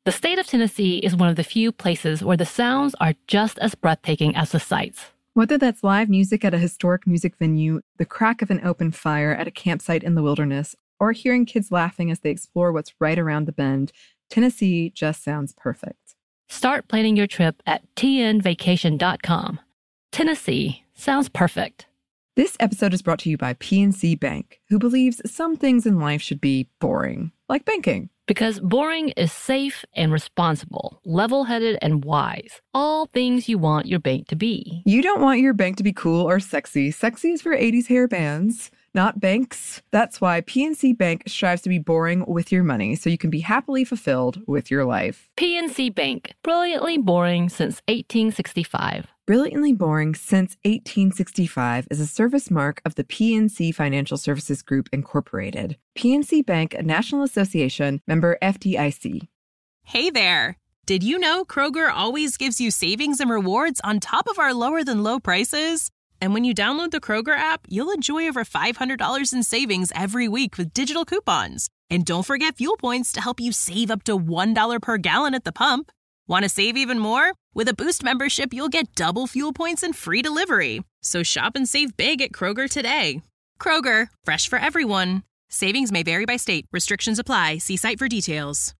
The state of Tennessee is one of the few places where the sounds are just as breathtaking as the sights. Whether that's live music at a historic music venue, the crack of an open fire at a campsite in the wilderness, or hearing kids laughing as they explore what's right around the bend, Tennessee just sounds perfect. Start planning your trip at tnvacation.com. Tennessee sounds perfect. This episode is brought to you by PNC Bank, who believes some things in life should be boring, like banking. Because boring is safe and responsible, level-headed and wise. All things you want your bank to be. You don't want your bank to be cool or sexy. Sexy is for 80s hair bands, not banks. That's why PNC Bank strives to be boring with your money so you can be happily fulfilled with your life. PNC Bank, brilliantly boring since 1865. Brilliantly Boring Since 1865 is a service mark of the PNC Financial Services Group, Incorporated. PNC Bank, a National Association, member FDIC. Hey there! Did you know Kroger always gives you savings and rewards on top of our lower-than-low prices? And when you download the Kroger app, you'll enjoy over $500 in savings every week with digital coupons. And don't forget fuel points to help you save up to $1 per gallon at the pump. Want to save even more? With a Boost membership, you'll get double fuel points and free delivery. So shop and save big at Kroger today. Kroger, fresh for everyone. Savings may vary by state. Restrictions apply. See site for details.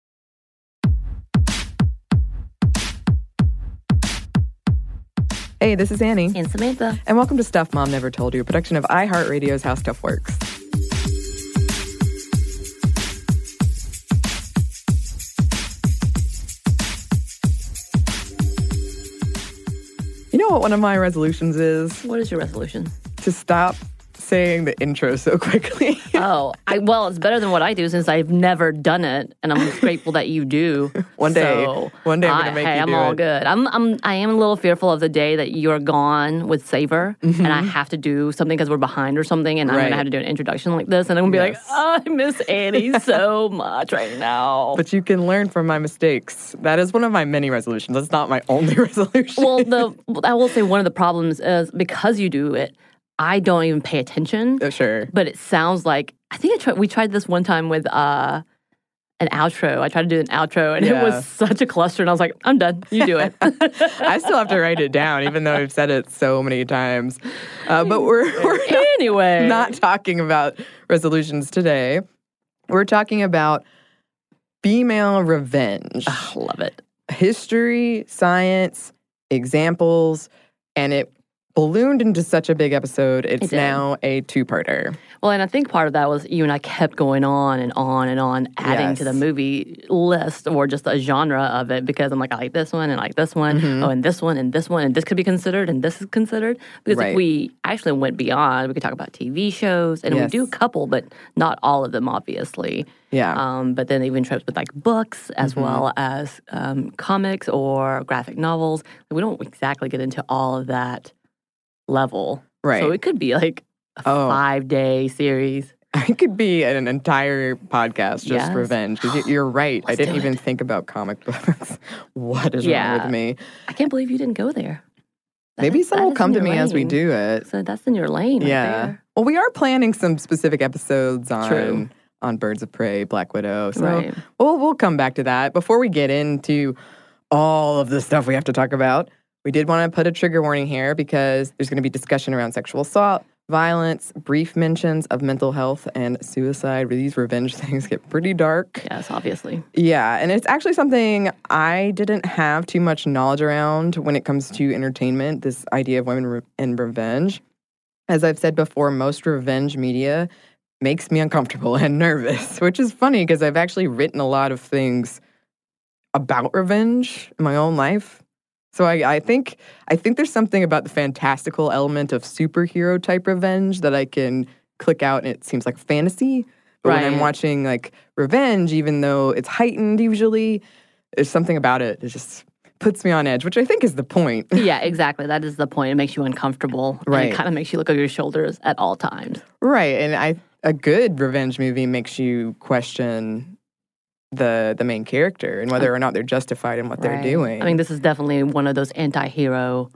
Hey, this is Annie. And Samantha. And welcome to Stuff Mom Never Told You, a production of iHeartRadio's How Stuff Works. You know what one of my resolutions is? What is your resolution? To stop saying the intro so quickly. Well, it's better than what I do since I've never done it, and I'm grateful that you do. One day I'm going to make you do it. I'm all good. I am a little fearful of the day that you're gone with Savor, and I have to do something because we're behind or something, and I'm going to have to do an introduction like this, and I'm going to be like, oh, I miss Annie so much right now. But you can learn from my mistakes. That is one of my many resolutions. That's not my only resolution. Well, I will say one of the problems is because you do it, I don't even pay attention. Sure. But it sounds like, I think we tried this one time with an outro. I tried to do an outro, and it was such a cluster, and I was like, I'm done. You do it. I still have to write it down, even though I've said it so many times. But we're not talking about resolutions today. We're talking about female revenge. Oh, love it. History, science, examples, and it ballooned into such a big episode, it's now a two-parter. Well, and I think part of that was you and I kept going on and on and on, adding to the movie list or just a genre of it because I'm like, I like this one and I like this one. Oh, and this one and this one. And this could be considered and this is considered. Because if we actually went beyond, we could talk about TV shows. And we do a couple, but not all of them, obviously. Yeah. But then even trips with like books as well as comics or graphic novels. We don't exactly get into all of that level. Right. So it could be like a 5-day series. It could be an entire podcast, just revenge. Because you're right. I didn't even think about comic books. What is wrong with me? I can't believe you didn't go there. Maybe some will come to me as we do it. So that's in your lane right there. Well, we are planning some specific episodes on Birds of Prey, Black Widow. So we'll come back to that. Before we get into all of the stuff we have to talk about, we did want to put a trigger warning here because there's going to be discussion around sexual assault, violence, brief mentions of mental health and suicide, where these revenge things get pretty dark. Yes, obviously. Yeah, and it's actually something I didn't have too much knowledge around when it comes to entertainment, this idea of women and revenge. As I've said before, most revenge media makes me uncomfortable and nervous, which is funny because I've actually written a lot of things about revenge in my own life. So I think there's something about the fantastical element of superhero type revenge that I can click out, and it seems like fantasy. But when I'm watching like revenge, even though it's heightened usually, there's something about it that just puts me on edge, which I think is the point. Yeah, exactly. That is the point. It makes you uncomfortable. Right. And it kind of makes you look over your shoulders at all times. Right. And a good revenge movie makes you question the main character and whether or not they're justified in what they're doing. I mean, this is definitely one of those anti-hero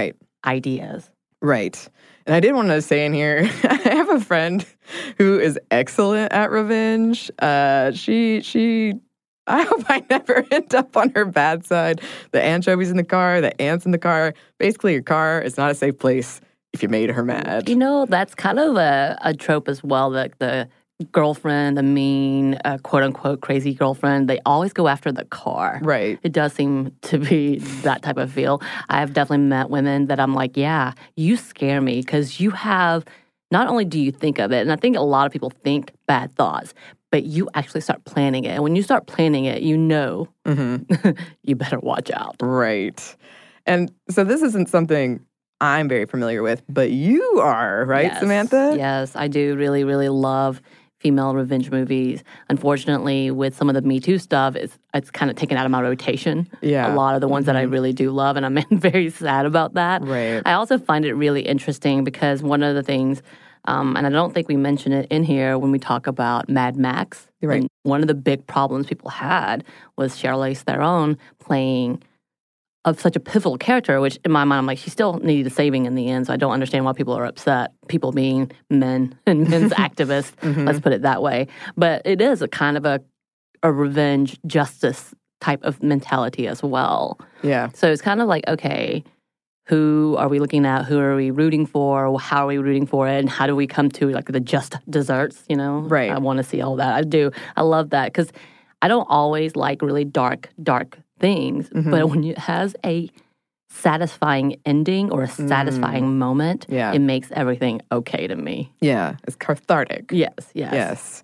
ideas. Right. And I did want to say in here, I have a friend who is excellent at revenge. She I hope I never end up on her bad side. The anchovies in the car, the ants in the car. Basically, your car is not a safe place if you made her mad. You know, that's kind of a trope as well, that the girlfriend, the mean, quote-unquote crazy girlfriend, they always go after the car. Right. It does seem to be that type of feel. I have definitely met women that I'm like, yeah, you scare me because you have, not only do you think of it, and I think a lot of people think bad thoughts, but you actually start planning it. And when you start planning it, you know you better watch out. Right. And so this isn't something I'm very familiar with, but you are, right, Yes. Samantha? Yes, I do really, really love female revenge movies. Unfortunately, with some of the Me Too stuff, it's kind of taken out of my rotation. Yeah. A lot of the ones that I really do love, and I'm very sad about that. Right. I also find it really interesting because one of the things, and I don't think we mention it in here when we talk about Mad Max. Right. And one of the big problems people had was Charlize Theron playing of such a pivotal character, which in my mind, I'm like, she still needed saving in the end, so I don't understand why people are upset. People being men and men's activists, let's put it that way. But it is a kind of a revenge justice type of mentality as well. Yeah. So it's kind of like, okay, who are we looking at? Who are we rooting for? How are we rooting for it? And how do we come to like the just desserts, you know? Right. I want to see all that. I do. I love that because I don't always like really dark things, but when it has a satisfying ending or a satisfying moment, Yeah. it makes everything okay to me. Yeah. It's cathartic. Yes. Yes.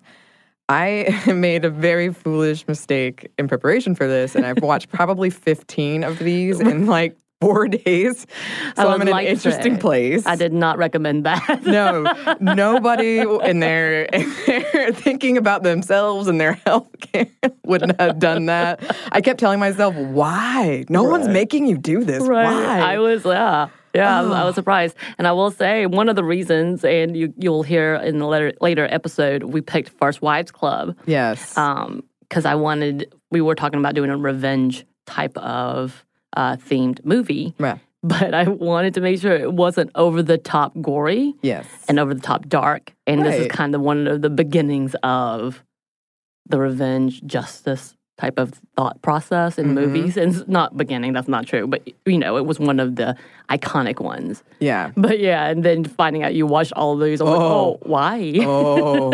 I made a very foolish mistake in preparation for this, and I've watched probably 15 of these in like 4 days. So I'm in an interesting place. I did not recommend that. No, nobody in there thinking about themselves and their health care wouldn't have done that. I kept telling myself, why? No one's making you do this. Right. Why? I was, I was surprised. And I will say, one of the reasons, and you'll hear in the later episode, we picked First Wives Club. Yes. Because we were talking about doing a revenge type of themed movie. Right. But I wanted to make sure it wasn't over the top gory. Yes. And over the top dark. And this is Right. kind of one of the beginnings of the revenge justice type of thought process in movies. And it's not beginning, that's not true. But, you know, it was one of the iconic ones. Yeah. But yeah, and then finding out you watched all of these, I'm like, oh, why? Oh.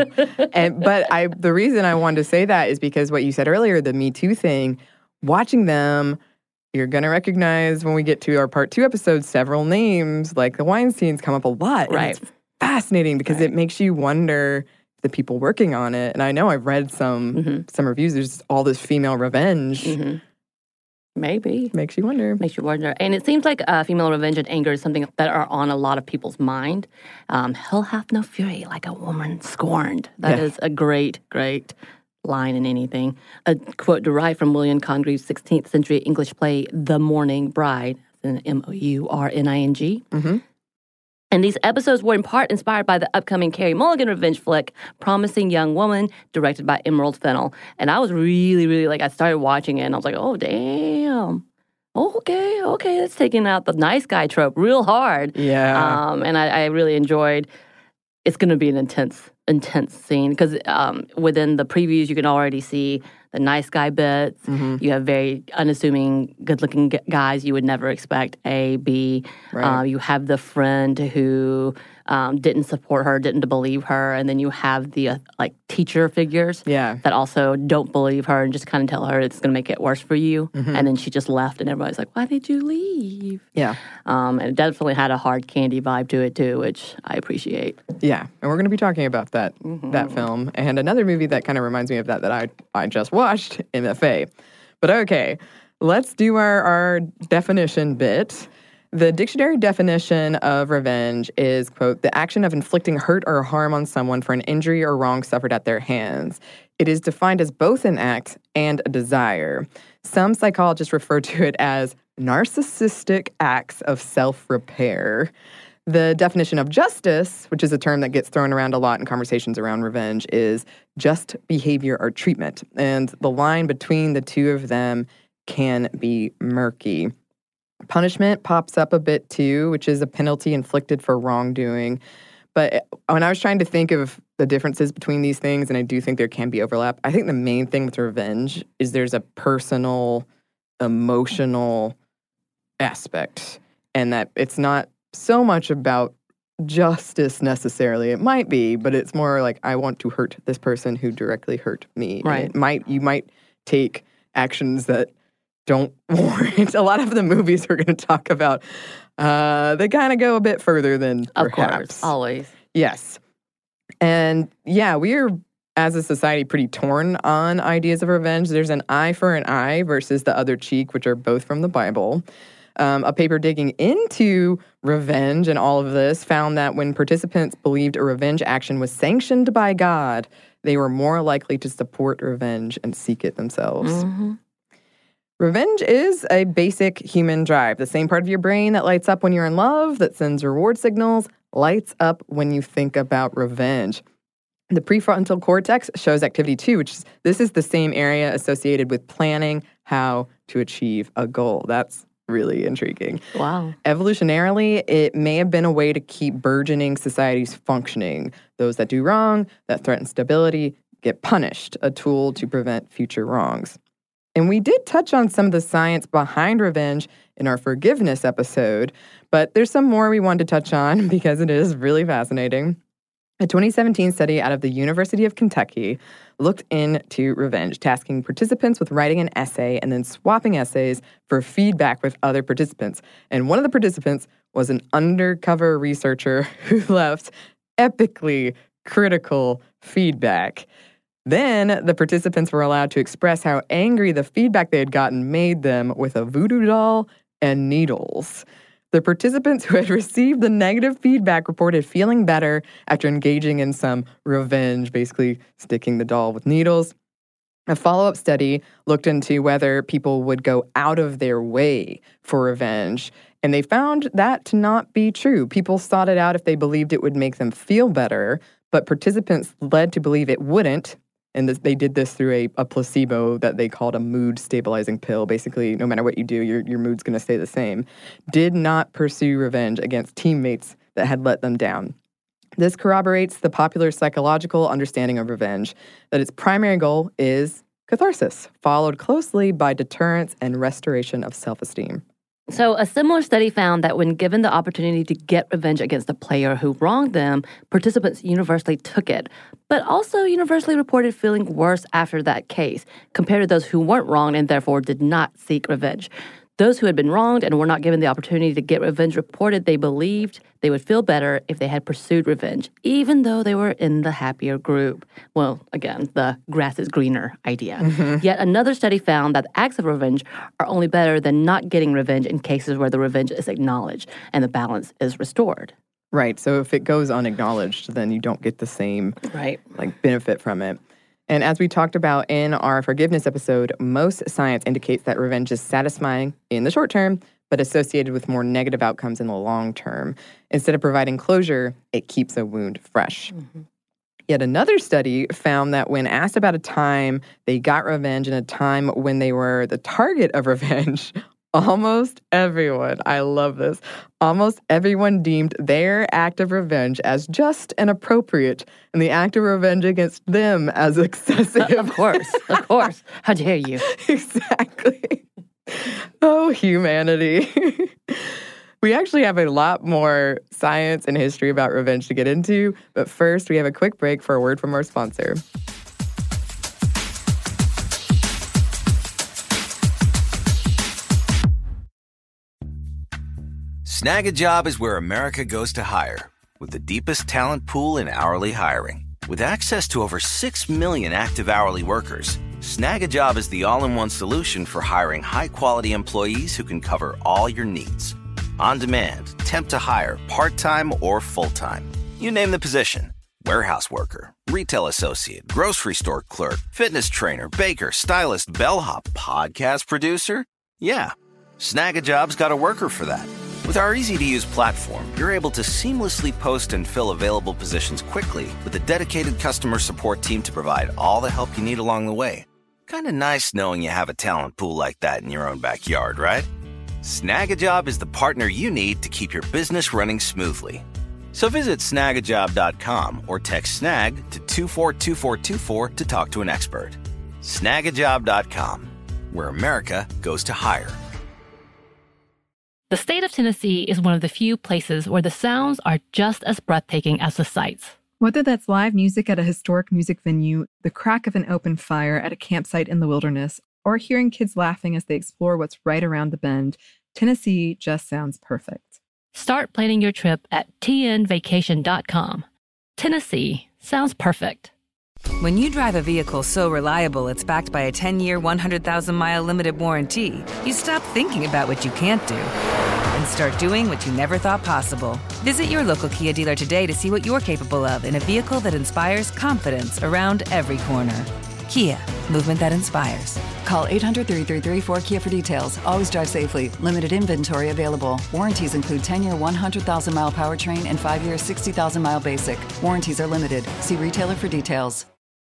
But the reason I wanted to say that is because what you said earlier, the Me Too thing, watching them, you're going to recognize when we get to our part 2 episode, several names, like the Weinsteins come up a lot. And Right. it's fascinating because it makes you wonder the people working on it. And I know I've read some reviews, there's all this female revenge. Maybe. Makes you wonder. Makes you wonder. And it seems like female revenge and anger is something that are on a lot of people's mind. He'll have no fury like a woman scorned. That is a great, great line in anything. A quote derived from William Congreve's 16th century English play, The Mourning Bride, Mourning. And these episodes were in part inspired by the upcoming Carey Mulligan revenge flick, Promising Young Woman, directed by Emerald Fennell. And I was really, really I started watching it and I was like, oh, damn. Okay, that's taking out the nice guy trope real hard. Yeah. And I really enjoyed, it's going to be an intense scene because within the previews, you can already see the nice guy bits. You have very unassuming, good-looking guys you would never expect, A, B. Right. You have the friend who didn't support her, didn't believe her, and then you have the teacher figures that also don't believe her and just kind of tell her it's going to make it worse for you. And then she just left, and everybody's like, why did you leave? Yeah. And it definitely had a hard candy vibe to it, too, which I appreciate. Yeah. And we're going to be talking about that film. And another movie that kind of reminds me of that I just watched, MFA. But okay, let's do our definition bit. The dictionary definition of revenge is, quote, the action of inflicting hurt or harm on someone for an injury or wrong suffered at their hands. It is defined as both an act and a desire. Some psychologists refer to it as narcissistic acts of self-repair. The definition of justice, which is a term that gets thrown around a lot in conversations around revenge, is just behavior or treatment. And the line between the two of them can be murky. Punishment pops up a bit too, which is a penalty inflicted for wrongdoing. But when I was trying to think of the differences between these things, and I do think there can be overlap. I think the main thing with revenge is there's a personal, emotional aspect, and that it's not so much about justice necessarily. It might be, but it's more like, I want to hurt this person who directly hurt me. Right. You might take actions that don't warrant. A lot of the movies we're going to talk about, they kind of go a bit further than perhaps. Of course, always. Yes. And yeah, we are, as a society, pretty torn on ideas of revenge. There's an eye for an eye versus the other cheek, which are both from the Bible. A paper digging into revenge and all of this found that when participants believed a revenge action was sanctioned by God, they were more likely to support revenge and seek it themselves. Mm-hmm. Revenge is a basic human drive. The same part of your brain that lights up when you're in love, that sends reward signals, lights up when you think about revenge. The prefrontal cortex shows activity too, this is the same area associated with planning how to achieve a goal. That's really intriguing. Wow. Evolutionarily, it may have been a way to keep burgeoning societies functioning. Those that do wrong, that threaten stability, get punished, a tool to prevent future wrongs. And we did touch on some of the science behind revenge in our forgiveness episode, but there's some more we wanted to touch on because it is really fascinating. A 2017 study out of the University of Kentucky looked into revenge, tasking participants with writing an essay and then swapping essays for feedback with other participants. And one of the participants was an undercover researcher who left epically critical feedback. Then the participants were allowed to express how angry the feedback they had gotten made them with a voodoo doll and needles. The participants who had received the negative feedback reported feeling better after engaging in some revenge, basically sticking the doll with needles. A follow-up study looked into whether people would go out of their way for revenge, and they found that to not be true. People sought it out if they believed it would make them feel better, but participants led to believe it wouldn't. And they did this through a placebo that they called a mood stabilizing pill. Basically, no matter what you do, your mood's going to stay the same. Did not pursue revenge against teammates that had let them down. This corroborates the popular psychological understanding of revenge, that its primary goal is catharsis, followed closely by deterrence and restoration of self-esteem. So a similar study found that when given the opportunity to get revenge against a player who wronged them, participants universally took it, but also universally reported feeling worse after that case, compared to those who weren't wronged and therefore did not seek revenge. Those who had been wronged and were not given the opportunity to get revenge reported they believed they would feel better if they had pursued revenge, even though they were in the happier group. Well, again, the grass is greener idea. Mm-hmm. Yet another study found that acts of revenge are only better than not getting revenge in cases where the revenge is acknowledged and the balance is restored. Right. So if it goes unacknowledged, then you don't get the same benefit from it. And as we talked about in our forgiveness episode, most science indicates that revenge is satisfying in the short term, but associated with more negative outcomes in the long term. Instead of providing closure, it keeps a wound fresh. Mm-hmm. Yet another study found that when asked about a time they got revenge and a time when they were the target of revenge, almost everyone, I love this, almost everyone deemed their act of revenge as just and appropriate, and the act of revenge against them as excessive. Of course. How dare you? Exactly. Oh, humanity. We actually have a lot more science and history about revenge to get into, but first we have a quick break for a word from our sponsor. Snag a Job is where America goes to hire, with the deepest talent pool in hourly hiring. With access to over 6 million active hourly workers, Snag a Job is the all-in-one solution for hiring high-quality employees who can cover all your needs. On demand, temp to hire, part-time or full-time. You name the position. Warehouse worker, retail associate, grocery store clerk, fitness trainer, baker, stylist, bellhop, podcast producer. Yeah, Snag a Job's got a worker for that. With our easy-to-use platform, you're able to seamlessly post and fill available positions quickly with a dedicated customer support team to provide all the help you need along the way. Kind of nice knowing you have a talent pool like that in your own backyard, right? Snag a Job is the partner you need to keep your business running smoothly. So visit snagajob.com or text snag to 242424 to talk to an expert. Snagajob.com, where America goes to hire. The state of Tennessee is one of the few places where the sounds are just as breathtaking as the sights. Whether that's live music at a historic music venue, the crack of an open fire at a campsite in the wilderness, or hearing kids laughing as they explore what's right around the bend, Tennessee just sounds perfect. Start planning your trip at tnvacation.com. Tennessee sounds perfect. When you drive a vehicle so reliable it's backed by a 10-year, 100,000-mile limited warranty, you stop thinking about what you can't do and start doing what you never thought possible. Visit your local Kia dealer today to see what you're capable of in a vehicle that inspires confidence around every corner. Kia, movement that inspires. Call 800-333-4KIA for details. Always drive safely. Limited inventory available. Warranties include 10-year 100,000-mile powertrain and 5-year 60,000-mile basic. Warranties are limited. See retailer for details.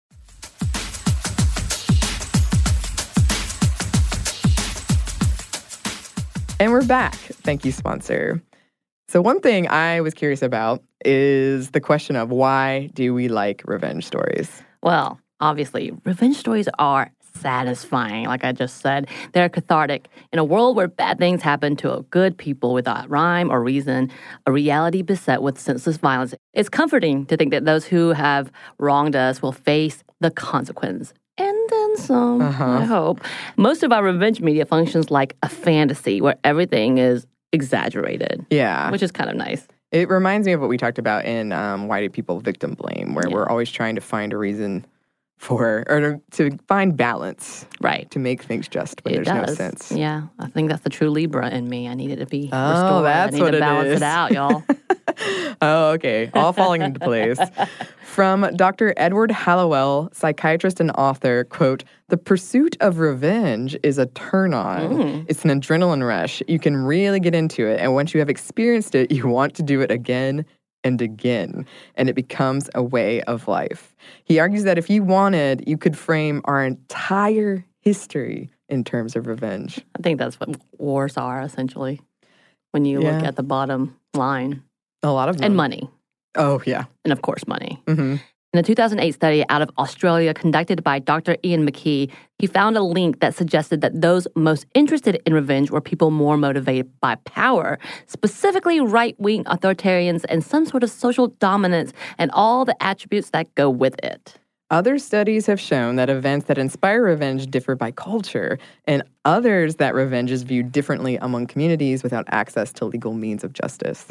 And we're back. Thank you, sponsor. So one thing I was curious about is the question of why do we like revenge stories? Well, obviously, revenge stories are satisfying, like I just said. They're cathartic. In a world where bad things happen to good people without rhyme or reason, a reality beset with senseless violence, it's comforting to think that those who have wronged us will face the consequence. And then some, I hope. Most of our revenge media functions like a fantasy where everything is exaggerated. Yeah. Which is kind of nice. It reminds me of what we talked about in Why Do People Victim Blame, where we're always trying to find a reason for, or to find balance. Right. To make things just when there's no sense. Yeah. I think that's the true Libra in me. I need it to be restored. That's I need what to balance it is. it out, y'all. Oh, okay. All falling into place. From Dr. Edward Hallowell, psychiatrist and author, quote, "The pursuit of revenge is a turn-on. It's an adrenaline rush. You can really get into it. And once you have experienced it, you want to do it again and again. And it becomes a way of life." He argues that if you wanted, you could frame our entire history in terms of revenge. I think that's what wars are, essentially, when you look at the bottom line. A lot of them. And money. Oh, yeah. And, of course, money. Mm-hmm. In a 2008 study out of Australia conducted by Dr. Ian McKee, he found a link that suggested that those most interested in revenge were people more motivated by power, specifically right-wing authoritarians and some sort of social dominance and all the attributes that go with it. Other studies have shown that events that inspire revenge differ by culture, and others that revenge is viewed differently among communities without access to legal means of justice.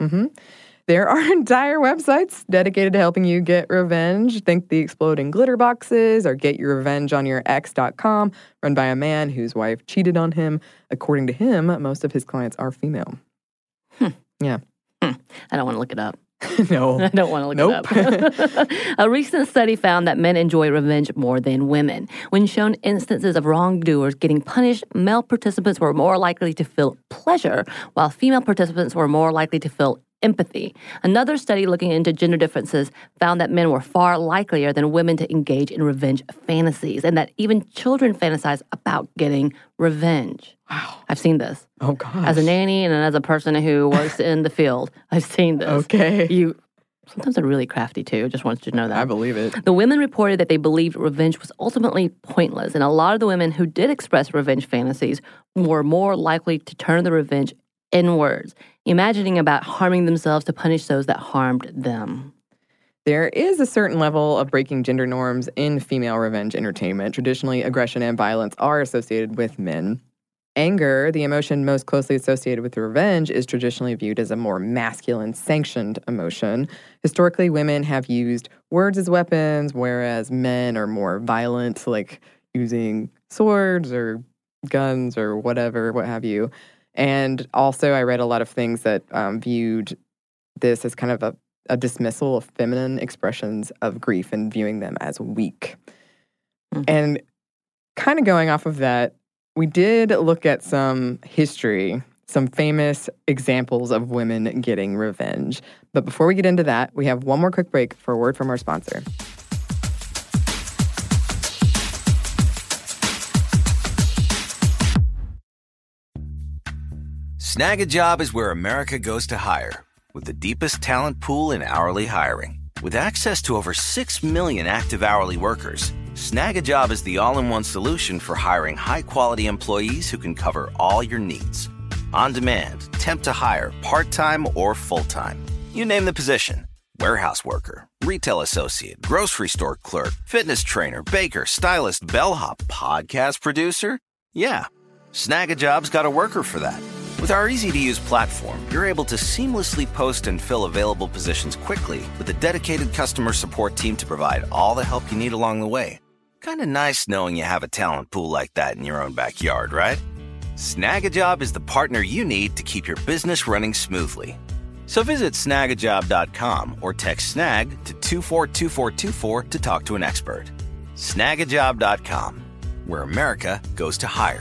There are entire websites dedicated to helping you get revenge. Think the Exploding Glitter Boxes or GetYourRevengeOnYourEx.com, run by a man whose wife cheated on him. According to him, most of his clients are female. Yeah. I don't want to look it up. No. I don't want to look it up. A recent study found that men enjoy revenge more than women. When shown instances of wrongdoers getting punished, male participants were more likely to feel pleasure, while female participants were more likely to feel empathy. Another study looking into gender differences found that men were far likelier than women to engage in revenge fantasies, and that even children fantasize about getting revenge. Wow. I've seen this. Oh, gosh. As a nanny and as a person who works in the field, I've seen this. Okay. Sometimes they're really crafty, too. Just wanted you to know that. I believe it. The women reported that they believed revenge was ultimately pointless, and a lot of the women who did express revenge fantasies were more likely to turn the revenge inwards, imagining about harming themselves to punish those that harmed them. There is a certain level of breaking gender norms in female revenge entertainment. Traditionally, aggression and violence are associated with men. Anger, the emotion most closely associated with revenge, is traditionally viewed as a more masculine, sanctioned emotion. Historically, women have used words as weapons, whereas men are more violent, like using swords or guns or whatever, what have you. And also, I read a lot of things that viewed this as kind of a dismissal of feminine expressions of grief and viewing them as weak. And kind of going off of that, we did look at some history, some famous examples of women getting revenge. But before we get into that, we have one more quick break for a word from our sponsor. Snag a Job is where America goes to hire, with the deepest talent pool in hourly hiring. With access to over 6 million active hourly workers, Snag a Job is the all-in-one solution for hiring high-quality employees who can cover all your needs. On demand, temp to hire, part-time or full-time. You name the position. Warehouse worker, retail associate, grocery store clerk, fitness trainer, baker, stylist, bellhop, podcast producer. Yeah, Snag a Job's got a worker for that. With our easy-to-use platform, you're able to seamlessly post and fill available positions quickly with a dedicated customer support team to provide all the help you need along the way. Kind of nice knowing you have a talent pool like that in your own backyard, right? Snag a Job is the partner you need to keep your business running smoothly. So visit snagajob.com or text snag to 242424 to talk to an expert. Snagajob.com, where America goes to hire.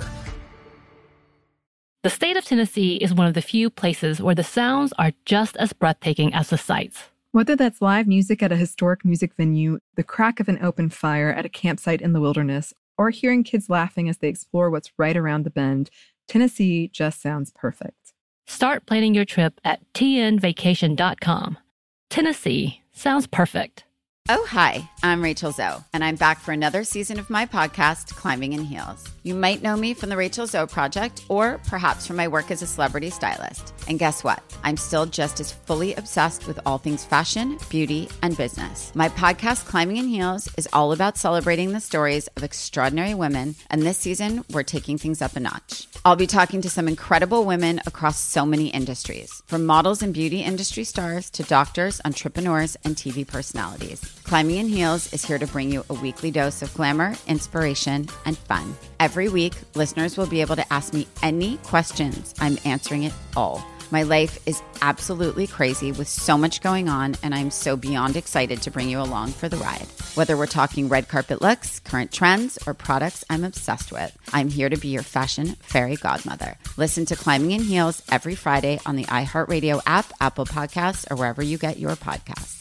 The state of Tennessee is one of the few places where the sounds are just as breathtaking as the sights. Whether that's live music at a historic music venue, the crack of an open fire at a campsite in the wilderness, or hearing kids laughing as they explore what's right around the bend, Tennessee just sounds perfect. Start planning your trip at tnvacation.com. Tennessee sounds perfect. Oh, hi, I'm Rachel Zoe, and I'm back for another season of my podcast, Climbing in Heels. You might know me from the Rachel Zoe Project, or perhaps from my work as a celebrity stylist. And guess what? I'm still just as fully obsessed with all things fashion, beauty, and business. My podcast, Climbing in Heels, is all about celebrating the stories of extraordinary women, and this season, we're taking things up a notch. I'll be talking to some incredible women across so many industries, from models and beauty industry stars to doctors, entrepreneurs, and TV personalities. Climbing in Heels is here to bring you a weekly dose of glamour, inspiration, and fun. Every week, listeners will be able to ask me any questions. I'm answering it all. My life is absolutely crazy with so much going on, and I'm so beyond excited to bring you along for the ride. Whether we're talking red carpet looks, current trends, or products I'm obsessed with, I'm here to be your fashion fairy godmother. Listen to Climbing in Heels every Friday on the iHeartRadio app, Apple Podcasts, or wherever you get your podcasts.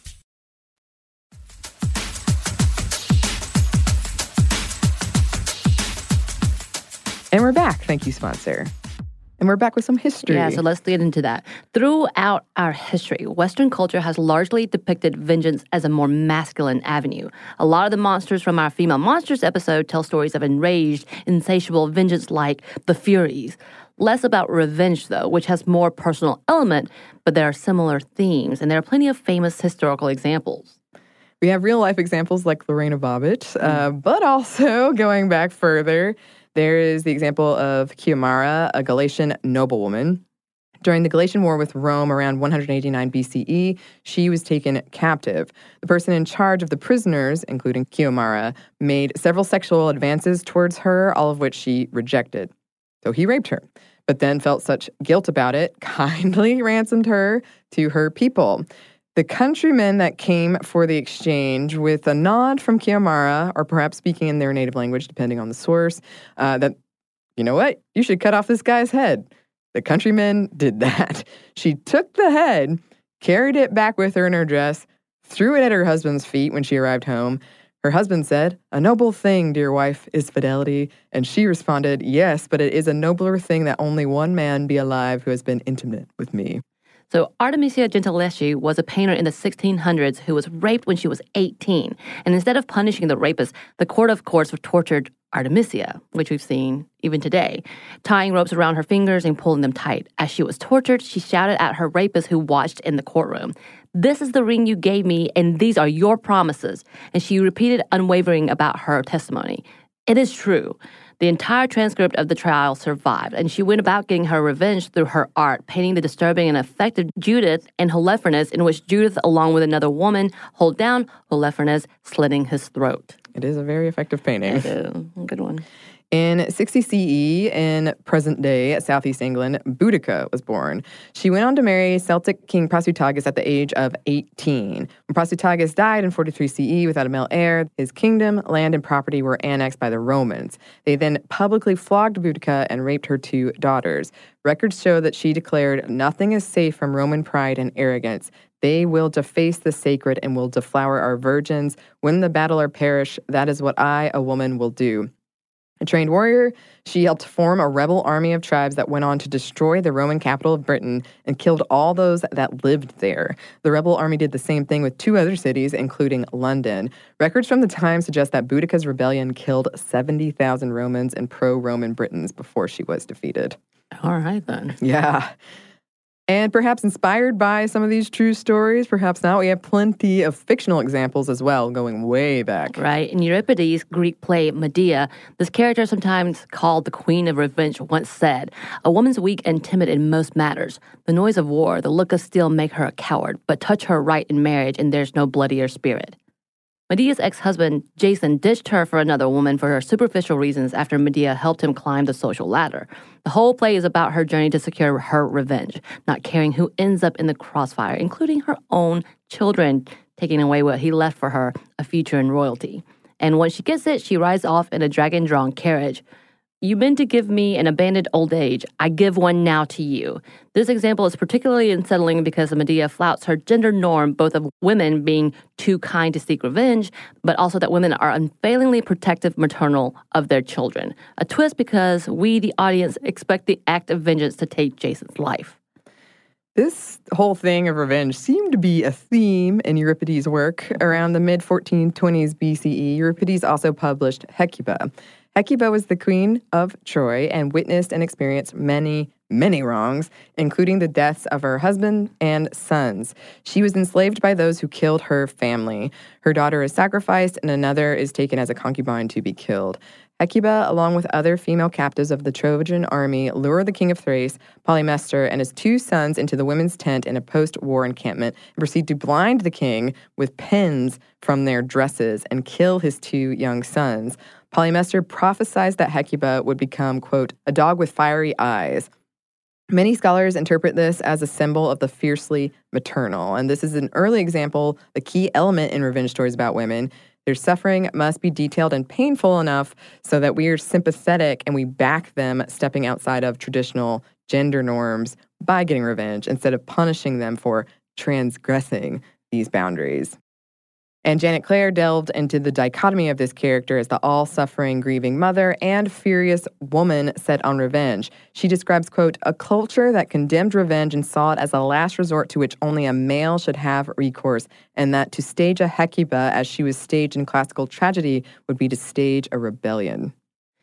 And we're back. Thank you, sponsor. And we're back with some history. Yeah, so let's get into that. Throughout our history, Western culture has largely depicted vengeance as a more masculine avenue. A lot of the monsters from our Female Monsters episode tell stories of enraged, insatiable vengeance like the Furies. Less about revenge, though, which has more personal element, but there are similar themes, and there are plenty of famous historical examples. We have real-life examples like Lorena Bobbitt, but also going back further, there is the example of Chiomara, a Galatian noblewoman. During the Galatian War with Rome around 189 BCE, she was taken captive. The person in charge of the prisoners, including Chiomara, made several sexual advances towards her, all of which she rejected. So he raped her, but then felt such guilt about it, kindly ransomed her to her people. The countrymen that came for the exchange, with a nod from Chiomara, or perhaps speaking in their native language, depending on the source, that, you know what, you should cut off this guy's head. The countrymen did that. She took the head, carried it back with her in her dress, threw it at her husband's feet when she arrived home. Her husband said, "A noble thing, dear wife, is fidelity." And she responded, "Yes, but it is a nobler thing that only one man be alive who has been intimate with me." So Artemisia Gentileschi was a painter in the 1600s who was raped when she was 18. And instead of punishing the rapist, the court of courts tortured Artemisia, which we've seen even today, tying ropes around her fingers and pulling them tight. As she was tortured, she shouted at her rapist who watched in the courtroom, "This is the ring you gave me, and these are your promises." And she repeated unwavering about her testimony. It is true. The entire transcript of the trial survived, and she went about getting her revenge through her art, painting the disturbing and effective Judith and Holofernes, in which Judith, along with another woman, hold down Holofernes, slitting his throat. It is a very effective painting. It is. A good one. In 60 CE, in present-day Southeast England, Boudica was born. She went on to marry Celtic King Prasutagus at the age of 18. When Prasutagus died in 43 CE without a male heir, his kingdom, land, and property were annexed by the Romans. They then publicly flogged Boudica and raped her 2 daughters. Records show that she declared, "Nothing is safe from Roman pride and arrogance. They will deface the sacred and will deflower our virgins. Win the battle or perish. That is what I, a woman, will do." A trained warrior, she helped form a rebel army of tribes that went on to destroy the Roman capital of Britain and killed all those that lived there. The rebel army did the same thing with 2 other cities, including London. Records from the time suggest that Boudica's rebellion killed 70,000 Romans and pro-Roman Britons before she was defeated. All right, then. Yeah. And perhaps inspired by some of these true stories, perhaps not, we have plenty of fictional examples as well, going way back. Right. In Euripides' Greek play Medea, this character, sometimes called the Queen of Revenge, once said, "A woman's weak and timid in most matters. The noise of war, the look of steel make her a coward, but touch her right in marriage and there's no bloodier spirit." Medea's ex-husband, Jason, ditched her for another woman for her superficial reasons after Medea helped him climb the social ladder. The whole play is about her journey to secure her revenge, not caring who ends up in the crossfire, including her own children, taking away what he left for her, a future in royalty. And when she gets it, she rides off in a dragon-drawn carriage. "You meant to give me an abandoned old age. I give one now to you." This example is particularly unsettling because Medea flouts her gender norm, both of women being too kind to seek revenge, but also that women are unfailingly protective maternal of their children. A twist because we, the audience, expect the act of vengeance to take Jason's life. This whole thing of revenge seemed to be a theme in Euripides' work. Around the mid-1420s BCE, Euripides also published Hecuba. Hecuba was the queen of Troy and witnessed and experienced many, many wrongs, including the deaths of her husband and sons. She was enslaved by those who killed her family. Her daughter is sacrificed, and another is taken as a concubine to be killed. Hecuba, along with other female captives of the Trojan army, lure the king of Thrace, Polymestor, and his 2 sons into the women's tent in a post-war encampment and proceed to blind the king with pins from their dresses and kill his 2 young sons. Polymestor prophesied that Hecuba would become, quote, "a dog with fiery eyes." Many scholars interpret this as a symbol of the fiercely maternal, and this is an early example, the key element in revenge stories about women. Their suffering must be detailed and painful enough so that we are sympathetic and we back them stepping outside of traditional gender norms by getting revenge instead of punishing them for transgressing these boundaries. And Janet Clare delved into the dichotomy of this character as the all-suffering, grieving mother and furious woman set on revenge. She describes, quote, "a culture that condemned revenge and saw it as a last resort to which only a male should have recourse, and that to stage a Hecuba as she was staged in classical tragedy would be to stage a rebellion."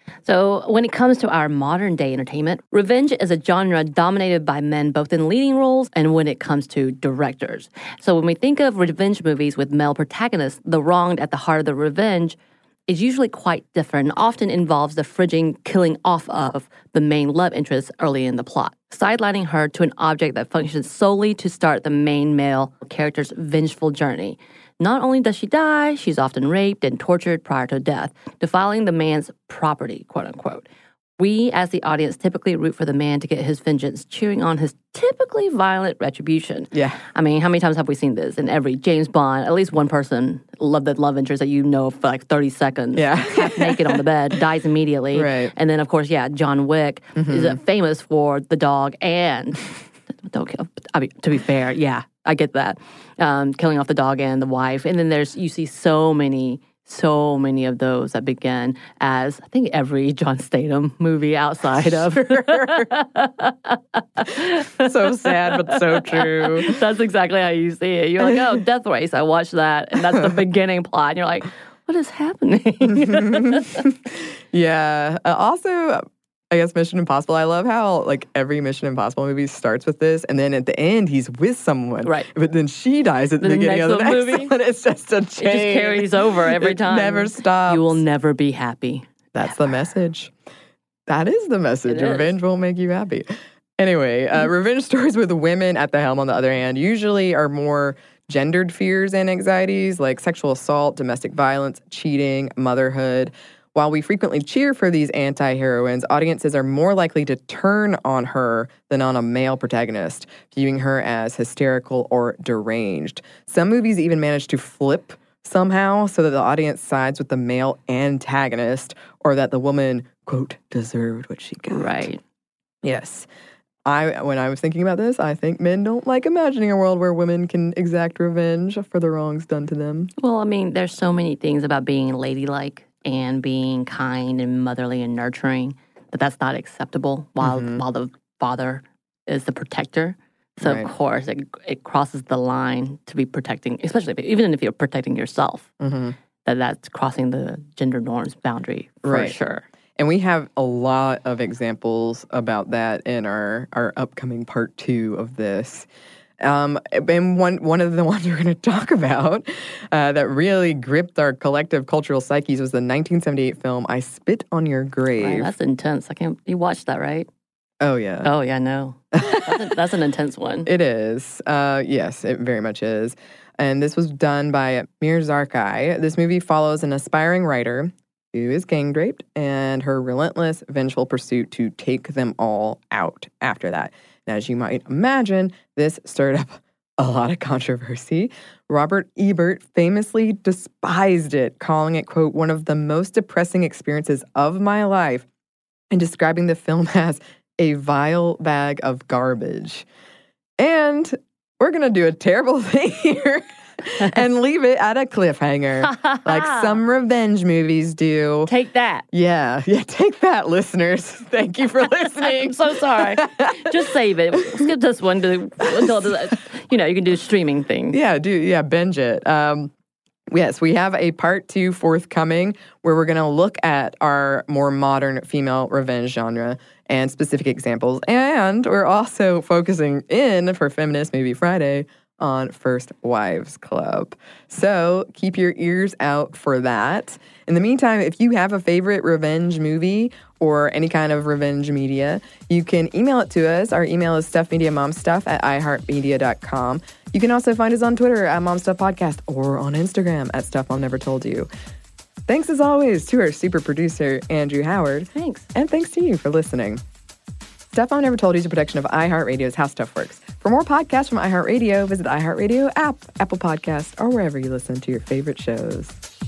So when it comes to our modern day entertainment, revenge is a genre dominated by men both in leading roles and when it comes to directors. So when we think of revenge movies with male protagonists, the wronged at the heart of the revenge is usually quite different and often involves the fridging killing off of the main love interest early in the plot, sidelining her to an object that functions solely to start the main male character's vengeful journey. Not only does she die, she's often raped and tortured prior to death, defiling the man's property, quote unquote. We, as the audience, typically root for the man to get his vengeance, cheering on his typically violent retribution. Yeah. I mean, how many times have we seen this? In every James Bond, at least one person, the love interest that you know for like 30 seconds, half naked on the bed, dies immediately. Right. And then, of course, John Wick is famous for the dog and... Don't kill. I mean, to be fair, I get that. Killing off the dog and the wife. And then you see so many of those that begin as, I think, every John Statham movie outside of. So sad, but so true. That's exactly how you see it. You're like, oh, Death Race. I watched that. And that's the beginning plot. And you're like, what is happening? Yeah. Also, I guess Mission Impossible. I love how like every Mission Impossible movie starts with this, and then at the end he's with someone, right? But then she dies at the beginning of the next movie. One. It's just a chain. It just carries over every time. It never stops. You will never be happy. That's the message. That is the message. Revenge won't make you happy. Anyway, revenge stories with women at the helm, on the other hand, usually are more gendered fears and anxieties like sexual assault, domestic violence, cheating, motherhood. While we frequently cheer for these anti-heroines, audiences are more likely to turn on her than on a male protagonist, viewing her as hysterical or deranged. Some movies even manage to flip somehow so that the audience sides with the male antagonist or that the woman, quote, deserved what she got. Right. Yes. When I was thinking about this, I think men don't like imagining a world where women can exact revenge for the wrongs done to them. Well, I mean, there's so many things about being ladylike and being kind and motherly and nurturing, that's not acceptable while the father is the protector. So, of course, it crosses the line to be protecting, especially even if you're protecting yourself, that's crossing the gender norms boundary for sure. And we have a lot of examples about that in our upcoming part 2 of this. And one of the ones we're going to talk about that really gripped our collective cultural psyches was the 1978 film I Spit on Your Grave. Right, that's intense. You watched that, right? Oh, yeah. Oh, yeah, no. That's an intense one. It is. Yes, it very much is. And this was done by Mir Zarkai. This movie follows an aspiring writer who is gang-raped and her relentless, vengeful pursuit to take them all out after that. And as you might imagine, this stirred up a lot of controversy. Robert Ebert famously despised it, calling it, quote, one of the most depressing experiences of my life, and describing the film as a vile bag of garbage. And we're going to do a terrible thing here and leave it at a cliffhanger, like some revenge movies do. Take that. Yeah, take that, listeners. Thank you for listening. I'm so sorry. Just save it. Skip this one until you can do a streaming thing. Yeah, binge it. Yes, we have a part 2 forthcoming where we're going to look at our more modern female revenge genre and specific examples. And we're also focusing in, for Feminist Movie Friday, on First Wives Club. So keep your ears out for that. In the meantime, if you have a favorite revenge movie or any kind of revenge media, you can email it to us. Our email is stuffmediamomstuff@iheartmedia.com. You can also find us on Twitter at momstuffpodcast or on Instagram at stuffmomnevertoldyou. Thanks as always to our super producer, Andrew Howard. Thanks. And thanks to you for listening. Stuff Mom Never Told You is a production of iHeartRadio's How Stuff Works. For more podcasts from iHeartRadio, visit the iHeartRadio app, Apple Podcasts, or wherever you listen to your favorite shows.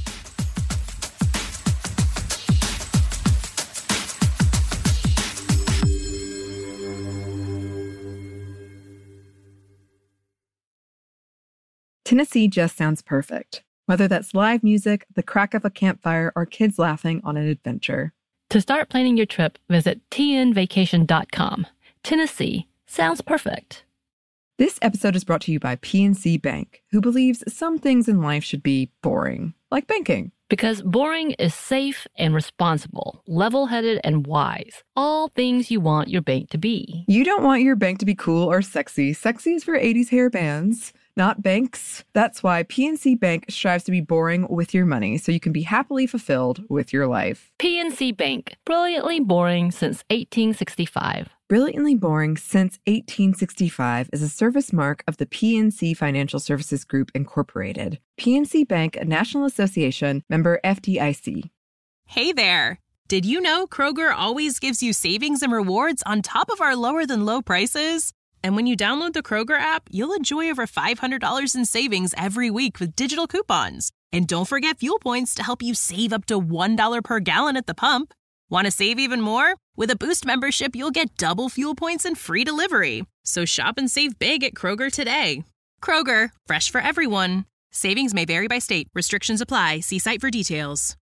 Tennessee just sounds perfect. Whether that's live music, the crack of a campfire, or kids laughing on an adventure. To start planning your trip, visit tnvacation.com. Tennessee sounds perfect. This episode is brought to you by PNC Bank, who believes some things in life should be boring, like banking. Because boring is safe and responsible, level-headed and wise. All things you want your bank to be. You don't want your bank to be cool or sexy. Sexy is for 80s hair bands, not banks. That's why PNC Bank strives to be boring with your money so you can be happily fulfilled with your life. PNC Bank, brilliantly boring since 1865. Brilliantly Boring Since 1865 is a service mark of the PNC Financial Services Group, Incorporated. PNC Bank, a National Association, member FDIC. Hey there! Did you know Kroger always gives you savings and rewards on top of our lower-than-low prices? And when you download the Kroger app, you'll enjoy over $500 in savings every week with digital coupons. And don't forget fuel points to help you save up to $1 per gallon at the pump. Want to save even more? With a Boost membership, you'll get double fuel points and free delivery. So shop and save big at Kroger today. Kroger, fresh for everyone. Savings may vary by state. Restrictions apply. See site for details.